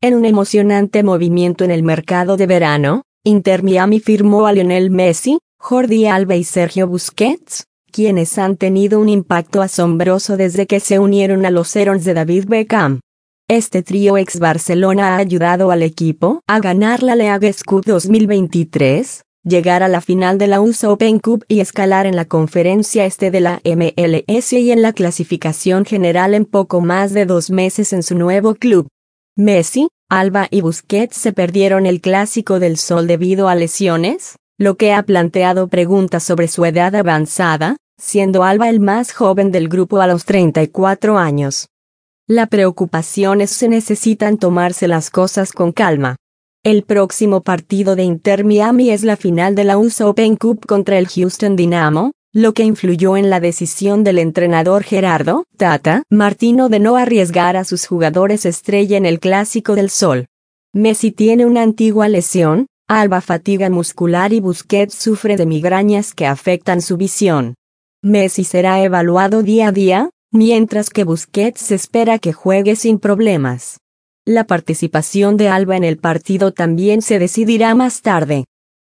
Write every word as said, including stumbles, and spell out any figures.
En un emocionante movimiento en el mercado de verano, Inter Miami firmó a Lionel Messi, Jordi Alba y Sergio Busquets, quienes han tenido un impacto asombroso desde que se unieron a los Herons de David Beckham. Este trío ex Barcelona ha ayudado al equipo a ganar la Leagues Cup dos mil veintitrés, llegar a la final de la U S Open Cup y escalar en la conferencia este de la M L S y en la clasificación general en poco más de dos meses en su nuevo club. Messi, Alba y Busquets se perdieron el Clásico del Sol debido a lesiones, lo que ha planteado preguntas sobre su edad avanzada, siendo Alba el más joven del grupo a los treinta y cuatro años. La preocupación es que necesitan tomarse las cosas con calma. El próximo partido de Inter Miami es la final de la U S Open Cup contra el Houston Dynamo, lo que influyó en la decisión del entrenador Gerardo Tata Martino de no arriesgar a sus jugadores estrella en el Clásico del Sol. Messi tiene una antigua lesión, Alba fatiga muscular y Busquets sufre de migrañas que afectan su visión. Messi será evaluado día a día, mientras que Busquets se espera que juegue sin problemas. La participación de Alba en el partido también se decidirá más tarde.